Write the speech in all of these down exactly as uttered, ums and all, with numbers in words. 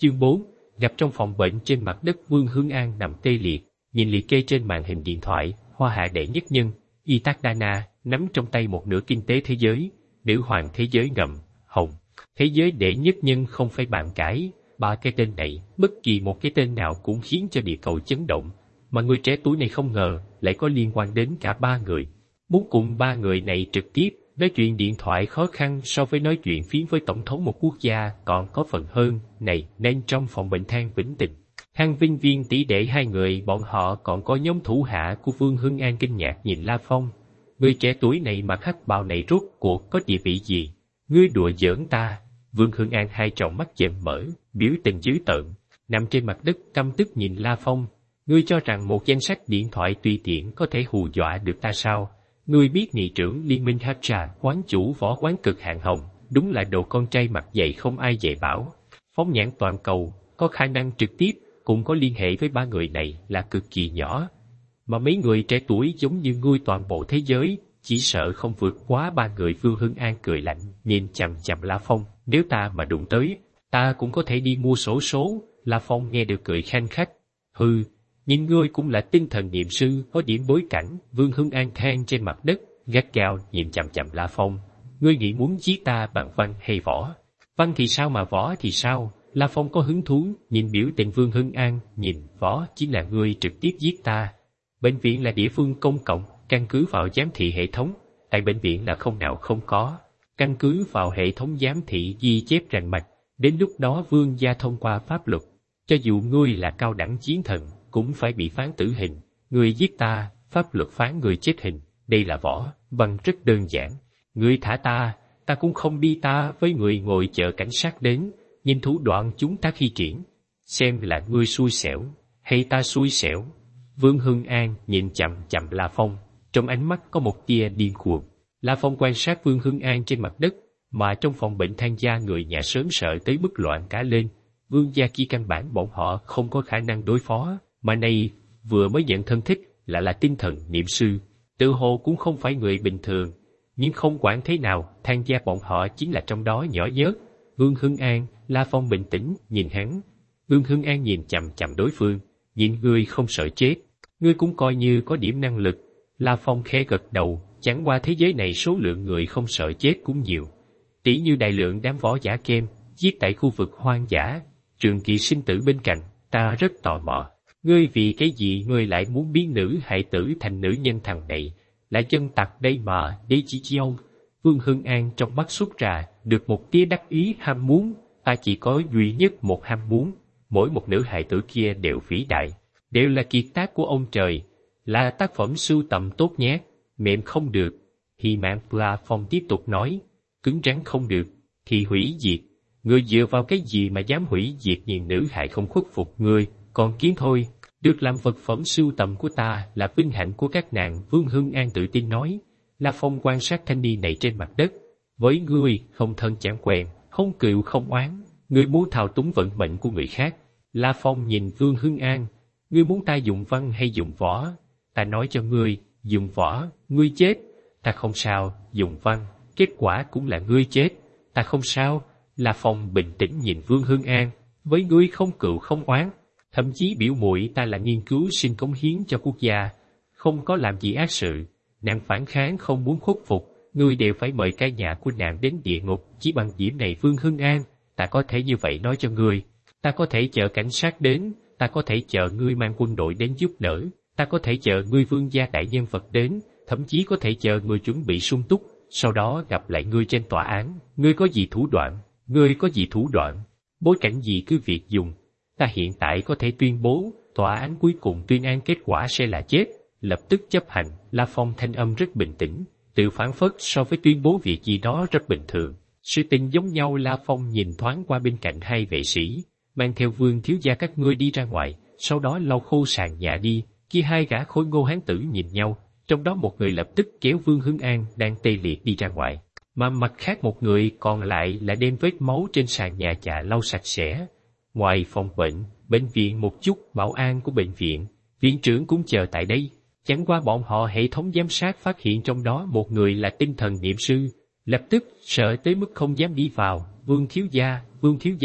Chương bốn, gặp trong phòng bệnh. Trên mặt đất, Vương Hưng An nằm tê liệt, nhìn liệt kê trên màn hình điện thoại. Hoa hạ đệ nhất nhân, Itagdana, nắm trong tay một nửa kinh tế thế giới, nữ hoàng thế giới ngầm, hồng. Thế giới đệ nhất nhân không phải bàn cãi, ba cái tên này, bất kỳ một cái tên nào cũng khiến cho địa cầu chấn động, mà người trẻ tuổi này không ngờ lại có liên quan đến cả ba người. Muốn cùng ba người này trực tiếp nói chuyện điện thoại khó khăn so với nói chuyện phiếm với tổng thống một quốc gia còn có phần hơn, này nên trong phòng bệnh Thang Vĩnh Tình, Thang Vinh Viên tỷ đệ hai người bọn họ còn có nhóm thủ hạ của Vương Hưng An kinh ngạc nhìn La Phong. Người trẻ tuổi này mặc hắc bào này rốt cuộc có địa vị gì? Ngươi đùa giỡn ta? Vương Hưng An hai tròng mắt chợt mở, biểu tình dữ tợn, nằm trên mặt đất căm tức nhìn La Phong. Ngươi cho rằng một danh sách điện thoại tùy tiện có thể hù dọa được ta sao? Ngươi biết nghị trưởng liên minh Hatcha, quán chủ võ quán cực hạn hồng, đúng là đồ con trai mặt dày không ai dạy bảo. Phóng nhãn toàn cầu, có khả năng trực tiếp cũng có liên hệ với ba người này là cực kỳ nhỏ. Mà mấy người trẻ tuổi giống như ngươi toàn bộ thế giới, chỉ sợ không vượt quá ba người. Vương Hưng An cười lạnh, nhìn chằm chằm La Phong. Nếu ta mà đụng tới, ta cũng có thể đi mua xổ số. La Phong nghe được cười khanh khách. Hừ, nhìn ngươi cũng là tinh thần niệm sư, có điểm bối cảnh. Vương Hưng An than trên mặt đất, gắt gao nhìn chằm chằm La Phong. Ngươi nghĩ muốn giết ta bằng văn hay võ? Văn thì sao mà võ thì sao? La Phong có hứng thú, nhìn biểu tình Vương Hưng An, nhìn võ chính là ngươi trực tiếp giết ta. Bệnh viện là địa phương công cộng, căn cứ vào giám thị hệ thống, tại bệnh viện là không nào không có. Căn cứ vào hệ thống giám thị ghi chép rành mạch, đến lúc đó vương gia thông qua pháp luật. Cho dù ngươi là cao đẳng chiến thần, cũng phải bị phán tử hình. Ngươi giết ta, pháp luật phán người chết hình. Đây là võ, văn rất đơn giản. Ngươi thả ta, ta cũng không đi. Ta với người ngồi chờ cảnh sát đến, nhìn thủ đoạn chúng ta khi triển. Xem là ngươi xui xẻo, hay ta xui xẻo. Vương Hưng An nhìn chằm chằm La Phong, trong ánh mắt có một tia điên cuồng. La Phong quan sát Vương Hưng An trên mặt đất, mà trong phòng bệnh Thang gia người nhà sớm sợ tới mức loạn cả lên. Vương gia kia căn bản bọn họ không có khả năng đối phó, mà này vừa mới nhận thân thích là là tinh thần niệm sư, tự hồ cũng không phải người bình thường. Nhưng không quản thế nào, Thang gia bọn họ chính là trong đó nhỏ nhất. Vương Hưng An, La Phong bình tĩnh nhìn hắn. Vương Hưng An nhìn chằm chằm đối phương, nhìn ngươi không sợ chết, ngươi cũng coi như có điểm năng lực. La Phong khẽ gật đầu, chẳng qua thế giới này số lượng người không sợ chết cũng nhiều. Tỷ như đại lượng đám võ giả kem, giết tại khu vực hoang dã, trường kỳ sinh tử bên cạnh, ta rất tò mò. Ngươi vì cái gì ngươi lại muốn biến nữ hại tử thành nữ nhân? Thằng này là chân tặc đây mà, đế chỉ chi ông. Vương Hưng An trong mắt xuất ra được một tia đắc ý. Ham muốn, ta chỉ có duy nhất một ham muốn, mỗi một nữ hài tử kia đều vĩ đại, đều là kiệt tác của ông trời, là tác phẩm sưu tầm tốt nhé. Mềm không được, thì mạng. La Phong tiếp tục nói, cứng rắn không được, thì hủy diệt. Ngươi dựa vào cái gì mà dám hủy diệt nhìn nữ hài không khuất phục ngươi, còn kiến thôi. Được làm vật phẩm sưu tầm của ta là vinh hạnh của các nàng. Vương Hưng An tự tin nói. La Phong quan sát thanh niên này trên mặt đất. Với ngươi, không thân chẳng quen, không cựu không oán, ngươi muốn thao túng vận mệnh của người khác. La Phong nhìn Vương Hưng An, ngươi muốn ta dùng văn hay dùng võ? Ta nói cho ngươi, dùng võ, ngươi chết. Ta không sao, dùng văn, kết quả cũng là ngươi chết. Ta không sao. La Phong bình tĩnh nhìn Vương Hưng An, với ngươi không cựu không oán, thậm chí biểu muội ta là nghiên cứu sinh cống hiến cho quốc gia, không có làm gì ác sự. Nàng phản kháng không muốn khuất phục, ngươi đều phải mời cả nhà của nàng đến địa ngục. Chỉ bằng điểm này Vương Hưng An, ta có thể như vậy nói cho ngươi. Ta có thể chờ cảnh sát đến, ta có thể chờ ngươi mang quân đội đến giúp đỡ, ta có thể chờ ngươi vương gia đại nhân vật đến, thậm chí có thể chờ ngươi chuẩn bị sung túc, sau đó gặp lại ngươi trên tòa án. Ngươi có gì thủ đoạn? Ngươi có gì thủ đoạn? Bối cảnh gì cứ việc dùng. Ta hiện tại có thể tuyên bố, tòa án cuối cùng tuyên án kết quả sẽ là chết, lập tức chấp hành. La Phong thanh âm rất bình tĩnh, tự phản phất so với tuyên bố việc gì đó rất bình thường. Sự tình giống nhau. La Phong nhìn thoáng qua bên cạnh hai vệ sĩ, mang theo Vương thiếu gia các ngươi đi ra ngoài, sau đó lau khô sàn nhà đi. Kia hai gã khôi ngô hán tử nhìn nhau, trong đó một người lập tức kéo Vương Hưng An đang tê liệt đi ra ngoài, mà mặt khác một người còn lại là đem vết máu trên sàn nhà chà lau sạch sẽ. Ngoài phòng bệnh, bệnh viện một chút bảo an của bệnh viện, viện trưởng cũng chờ tại đây. Chẳng qua bọn họ hệ thống giám sát phát hiện trong đó một người là tinh thần niệm sư, lập tức sợ tới mức không dám đi vào. Vương thiếu gia, Vương thiếu gia,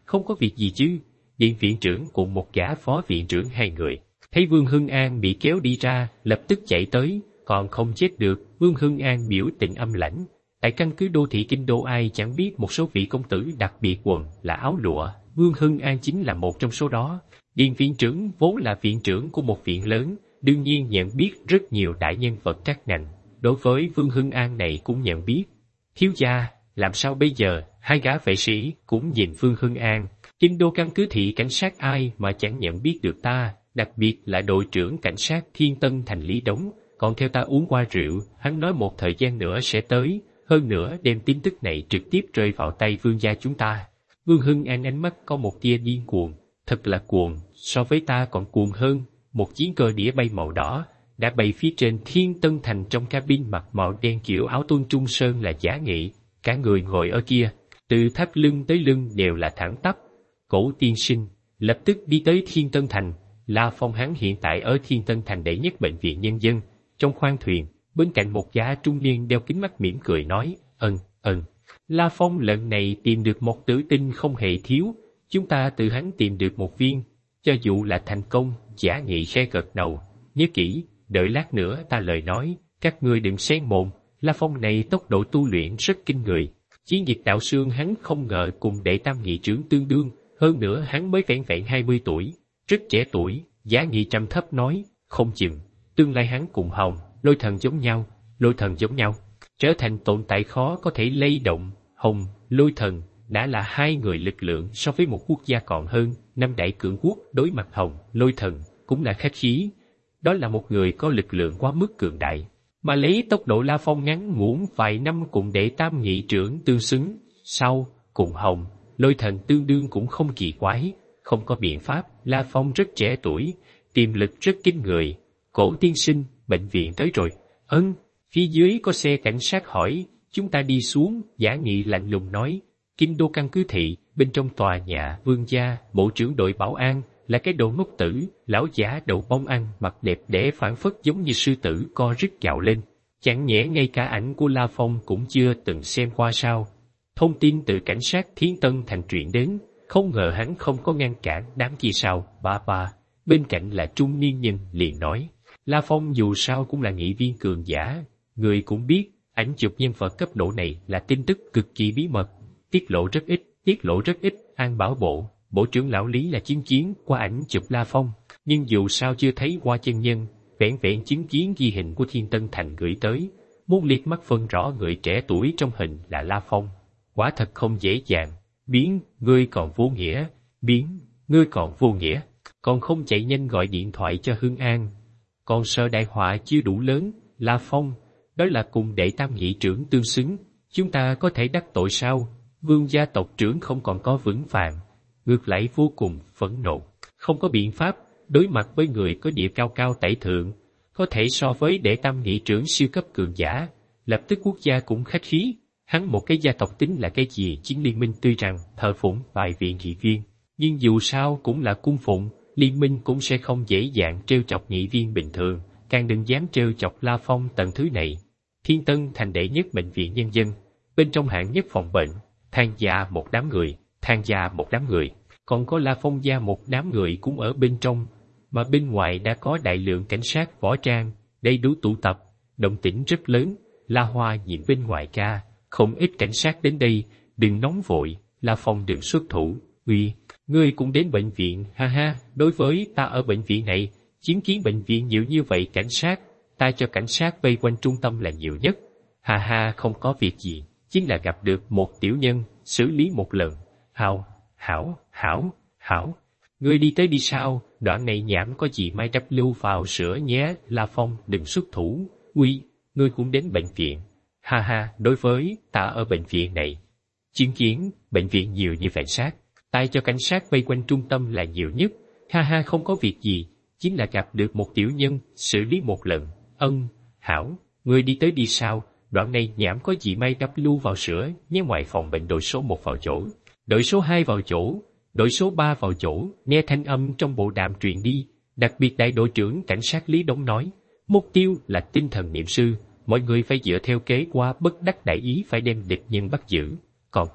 không có việc gì chứ? Điện viện trưởng cùng một gã phó viện trưởng hai người. Thấy Vương Hưng An bị kéo đi ra, lập tức chạy tới, còn không chết được. Vương Hưng An biểu tình âm lãnh. Tại căn cứ đô thị kinh đô ai chẳng biết một số vị công tử đặc biệt quần là áo lụa. Vương Hưng An chính là một trong số đó. Điện viện trưởng vốn là viện trưởng của một viện lớn, đương nhiên nhận biết rất nhiều đại nhân vật các ngành. Đối với Vương Hưng An này cũng nhận biết. Thiếu gia, làm sao bây giờ? Hai gã vệ sĩ cũng nhìn Vương Hưng An. Kinh đô căn cứ thị cảnh sát ai mà chẳng nhận biết được ta, đặc biệt là đội trưởng cảnh sát Thiên Tân thành Lý Đống. Còn theo ta uống qua rượu, hắn nói một thời gian nữa sẽ tới, hơn nữa đem tin tức này trực tiếp rơi vào tay vương gia chúng ta. Vương Hưng An ánh mắt có một tia điên cuồng, thật là cuồng, so với ta còn cuồng hơn. Một chiến cơ đĩa bay màu đỏ đã bay phía trên Thiên Tân thành, trong cabin mặc màu đen kiểu áo tôn trung sơn là Giả Nghị, cả người ngồi ở kia, từ thắt lưng tới lưng đều là thẳng tắp. Cổ tiên sinh lập tức đi tới Thiên Tân thành. La Phong hắn hiện tại ở Thiên Tân thành đệ nhất bệnh viện nhân dân. Trong khoang thuyền, bên cạnh một gã trung niên đeo kính mắt mỉm cười nói, ừm, ừm. La Phong lần này tìm được một tử tinh không hề thiếu, chúng ta từ hắn tìm được một viên, cho dù là thành công. Giả Nghị khẽ gật đầu, nhớ kỹ, đợi lát nữa ta lời nói, các ngươi đừng xen mồm. La Phong này tốc độ tu luyện rất kinh người, chiến dịch đạo xương hắn không ngờ cùng đệ tam nghị trưởng tương đương, hơn nữa hắn mới vẹn vẹn hai mươi tuổi, rất trẻ tuổi. Giả Nghị trầm thấp nói, không chừng tương lai hắn cùng Hồng, Lôi Thần giống nhau. Lôi Thần giống nhau, trở thành tồn tại khó có thể lay động. Hồng, Lôi Thần đã là hai người lực lượng so với một quốc gia còn hơn. Năm đại cường quốc đối mặt Hồng, Lôi Thần cũng là khách khí. Đó là một người có lực lượng quá mức cường đại, mà lấy tốc độ La Phong ngắn ngủn vài năm cùng đệ tam nghị trưởng tương xứng, sau cùng Hồng, Lôi Thần tương đương cũng không kỳ quái. Không có biện pháp, La Phong rất trẻ tuổi, tiềm lực rất kinh người. Cổ tiên sinh, bệnh viện tới rồi. Ân, phía dưới có xe cảnh sát hỏi, chúng ta đi xuống. Giả Nghị lạnh lùng nói, kinh đô căn cứ thị, bên trong tòa nhà vương gia, bộ trưởng đội bảo an là cái đồ ngốc tử, lão giả đậu bông ăn, mặt đẹp đẽ phản phất giống như sư tử co rít gạo lên. Chẳng nhẽ ngay cả ảnh của La Phong cũng chưa từng xem qua sao? Thông tin từ cảnh sát Thiên Tân thành truyền đến, không ngờ hắn không có ngăn cản. Đám kia sao? Ba ba. Bên cạnh là trung niên nhân liền nói, La Phong dù sao cũng là nghị viên cường giả, người cũng biết, ảnh chụp nhân vật cấp độ này là tin tức cực kỳ bí mật, tiết lộ rất ít, tiết lộ rất ít. An Bảo Bộ, Bộ trưởng lão Lý là chứng kiến qua ảnh chụp La Phong, nhưng dù sao chưa thấy qua chân nhân, vẹn vẹn chứng kiến ghi hình của Thiên Tân thành gửi tới, muốn liếc mắt phân rõ người trẻ tuổi trong hình là La Phong, quả thật không dễ dàng. Biến, ngươi còn vô nghĩa, biến, ngươi còn vô nghĩa, còn không chạy nhanh gọi điện thoại cho Hưng An. Còn sợ đại họa chưa đủ lớn. La Phong, đó là cùng đệ tam nghị trưởng tương xứng, chúng ta có thể đắc tội sao? Vương gia tộc trưởng không còn có vững vàng, ngược lại vô cùng phẫn nộ. Không có biện pháp, đối mặt với người có địa cao cao tại thượng, có thể so với đệ tam nghị trưởng siêu cấp cường giả, lập tức quốc gia cũng khách khí. Hắn một cái gia tộc tính là cái gì? Chiến liên minh tuy rằng thờ phụng vài viện nghị viên, nhưng dù sao cũng là cung phụng, liên minh cũng sẽ không dễ dàng trêu chọc nghị viên bình thường, càng đừng dám trêu chọc La Phong tầng thứ này. Thiên Tân thành đệ nhất bệnh viện nhân dân, bên trong hạng nhất phòng bệnh, Thang gia một đám người, Thang gia một đám người, còn có La Phong gia một đám người cũng ở bên trong, mà bên ngoài đã có đại lượng cảnh sát võ trang, đầy đủ tụ tập, động tĩnh rất lớn. La Hoa nhìn bên ngoài ca, không ít cảnh sát đến đây, đừng nóng vội, La Phong đừng xuất thủ. Uy, ngươi cũng đến bệnh viện? Ha ha, đối với ta ở bệnh viện này, chứng kiến bệnh viện nhiều như vậy cảnh sát, ta cho cảnh sát vây quanh trung tâm là nhiều nhất. Ha ha, không có việc gì, chính là gặp được một tiểu nhân, xử lý một lần. Hào, hảo, hảo, hảo, ngươi đi tới đi sao? Đoạn này nhảm có gì mai đắp lưu vào sữa nhé. La Phong đừng xuất thủ. Uy, ngươi cũng đến bệnh viện? Ha ha, đối với ta ở bệnh viện này, chứng kiến bệnh viện nhiều như vậy sát, ta cho cảnh sát vây quanh trung tâm là nhiều nhất. Ha ha, không có việc gì, chính là gặp được một tiểu nhân, xử lý một lần. Ân, hảo, ngươi đi tới đi sao? Đoạn này nhảm có gì may đắp lưu vào sữa nhé. Ngoài phòng bệnh đội số một vào chỗ, đội số hai vào chỗ, đội số ba vào chỗ. Nghe thanh âm trong bộ đàm truyền đi, đặc biệt đại đội trưởng cảnh sát Lý Đống nói, mục tiêu là tinh thần niệm sư, mọi người phải dựa theo kế qua bất đắc đại ý phải đem địch nhân bắt giữ. Còn có,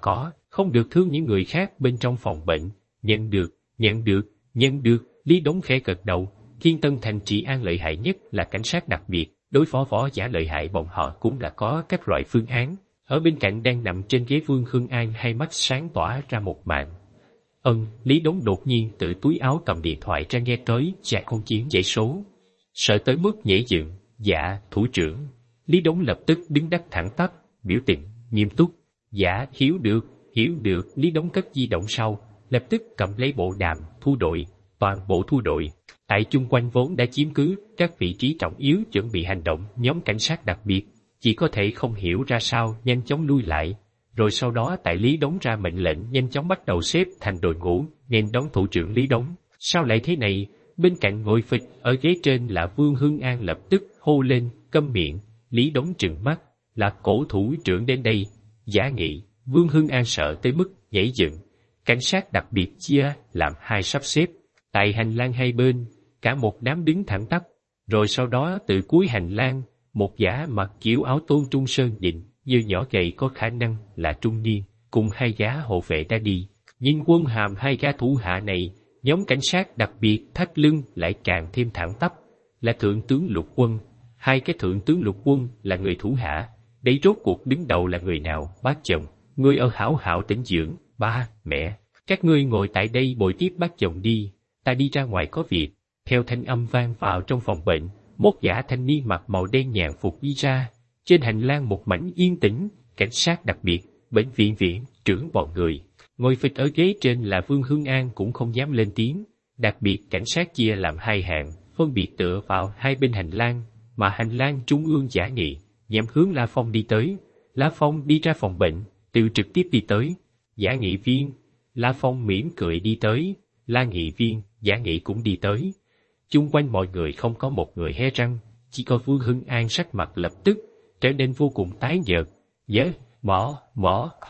không được thương những người khác bên trong phòng bệnh. Nhận được, nhận được, nhận được, Lý Đống khẽ gật đầu. Thiên Tân Thành trị an lợi hại nhất là cảnh sát đặc biệt, đối phó võ giả lợi hại bọn họ cũng đã có các loại phương án. Ở bên cạnh đang nằm trên ghế Vương Hưng An hai mắt sáng tỏa ra một màn. Ân, Lý Đống đột nhiên từ túi áo cầm điện thoại ra nghe tới chạc con chiến dãy số. Sợ tới mức nhảy dựng, dạ, thủ trưởng. Lý Đống lập tức đứng đắc thẳng tắp, biểu tình, nghiêm túc. Dạ, hiểu được, hiểu được. Lý Đống cất di động sau, lập tức cầm lấy bộ đàm, thu đội, toàn bộ thu đội. Tại chung quanh vốn đã chiếm cứ các vị trí trọng yếu chuẩn bị hành động, nhóm cảnh sát đặc biệt chỉ có thể không hiểu ra sao nhanh chóng lui lại, rồi sau đó tại Lý Đống ra mệnh lệnh nhanh chóng bắt đầu xếp thành đội ngũ nên đón thủ trưởng Lý Đống. Sao lại thế này? Bên cạnh ngồi phịch ở ghế trên là Vương Hưng An lập tức hô lên, câm miệng. Lý Đống trừng mắt, là cổ thủ trưởng đến đây. Giả nghị. Vương Hưng An sợ tới mức nhảy dựng. Cảnh sát đặc biệt chia làm hai sắp xếp, tại hành lang hai bên, cả một đám đứng thẳng tắp, rồi sau đó từ cuối hành lang, một gã mặc kiểu áo tôn trung sơn định, như nhỏ gầy có khả năng là trung niên, cùng hai gã hộ vệ đã đi. Nhìn quân hàm hai gã thủ hạ này, nhóm cảnh sát đặc biệt thắt lưng lại càng thêm thẳng tắp, là thượng tướng lục quân. Hai cái thượng tướng lục quân là người thủ hạ, đấy rốt cuộc đứng đầu là người nào? Bác chồng, ngươi ở hảo hảo tĩnh dưỡng. Ba, mẹ, các ngươi ngồi tại đây bồi tiếp bác chồng đi, ta đi ra ngoài có việc. Theo thanh âm vang vào trong phòng bệnh, một gã thanh niên mặc màu đen nhàn phục đi ra. Trên hành lang một mảnh yên tĩnh, cảnh sát đặc biệt, bệnh viện viện trưởng bọn người. Ngồi phịch ở ghế trên là Vương Hưng An cũng không dám lên tiếng. Đặc biệt cảnh sát chia làm hai hạng, phân biệt tựa vào hai bên hành lang, mà hành lang trung ương Giả Nghị, nhằm hướng La Phong đi tới. La Phong đi ra phòng bệnh, Tiêu trực tiếp đi tới. Giả Nghị viên, La Phong mỉm cười đi tới. La Nghị viên, Giả Nghị cũng đi tới. Chung quanh mọi người không có một người hé răng, chỉ có Vương Hưng An sắc mặt lập tức trở nên vô cùng tái nhợt. Dễ, mỏ, mỏ,